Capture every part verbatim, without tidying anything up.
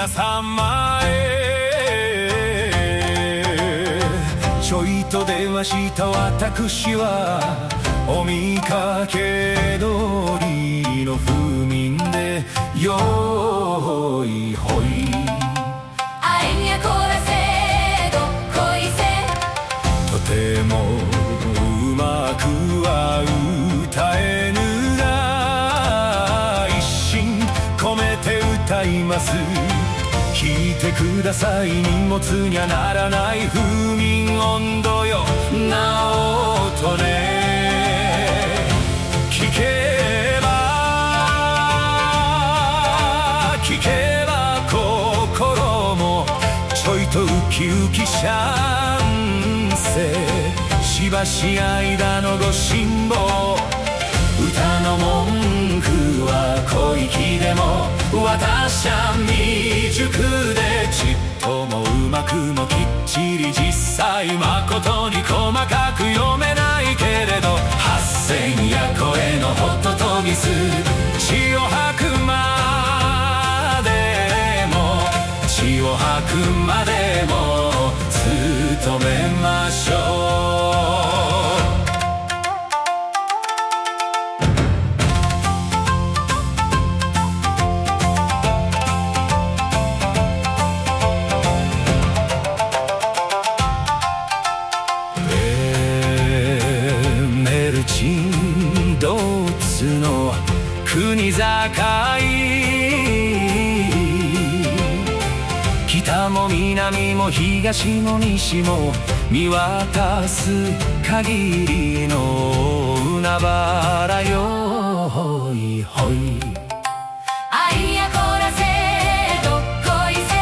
様へ。ちょいと電話した私はお見かけ通りの不眠でよいほい。 あいやこらせどっこいせ。 とてもうまくは歌えぬが一心込めて歌います。聞いてください、荷物にはならない不眠温度よなおとね。聞けば聞けば心もちょいとウキウキしゃんせ。しばし間のご辛抱、歌の文句は小粋でも私は未熟でちっともうまくもきっちり実際誠に細かく読めないけれど八千や声のホトトギス血を吐くまでも血を吐くまでも努めましょう。珍道津の国境、北も南も東も西も見渡す限りの海原よほいほい。 あいやこらせどっこいせ。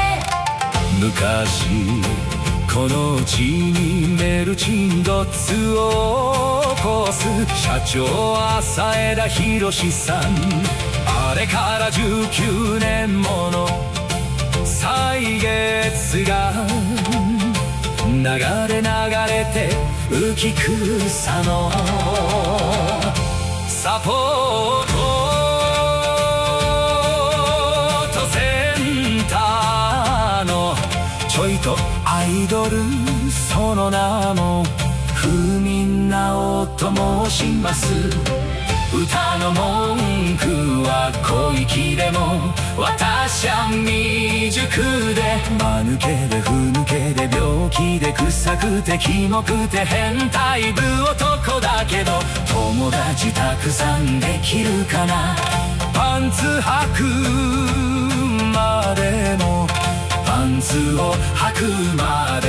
昔この地にメルチンドッツを起こす社長浅枝博さん。あれからじゅうきゅうねんもの歳月が流れ流れて浮き草のサポートとセンターのちょいとアイドル、その名もふみんなおと申します。歌の文句は小粋でも私は未熟で間抜けでふぬけで病気で臭くてキモくて変態部男だけど友達たくさんできるかな。パンツ履くまでもパンツを履くまで